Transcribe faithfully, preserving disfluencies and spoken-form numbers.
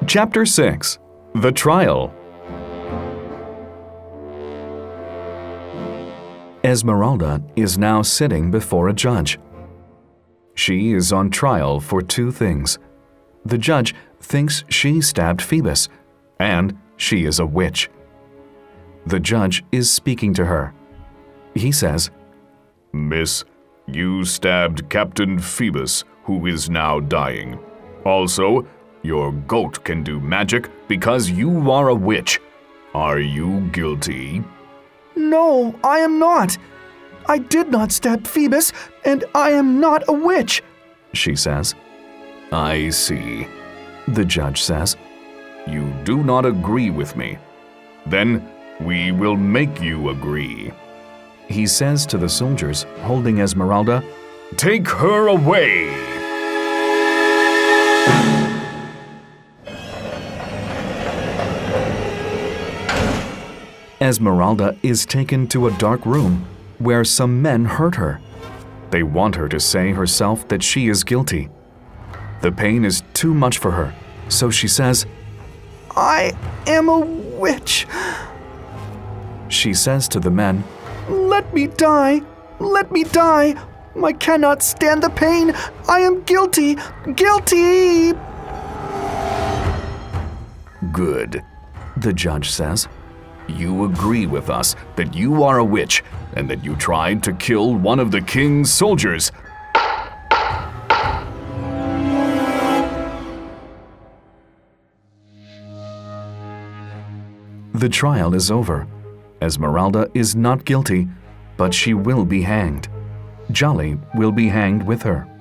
Chapter six. The Trial. Esmeralda is now sitting before a judge. She is on trial for two things. The judge thinks she stabbed Phoebus, and she is a witch. The judge is speaking to her. He says, "Miss, you stabbed Captain Phoebus, who is now dying. Also, your goat can do magic because you are a witch. Are you guilty?" "No, I am not. I did not stab Phoebus, and I am not a witch," she says. "I see," the judge says. "You do not agree with me. Then we will make you agree." He says to the soldiers holding Esmeralda, "Take her away!" Esmeralda is taken to a dark room where some men hurt her. They want her to say herself that she is guilty. The pain is too much for her, so she says, "I am a witch." She says to the men, "Let me die! Let me die! I cannot stand the pain! I am guilty! Guilty!" "Good," the judge says. "You agree with us that you are a witch and that you tried to kill one of the king's soldiers." The trial is over. Esmeralda is not guilty, but she will be hanged. Jolly will be hanged with her.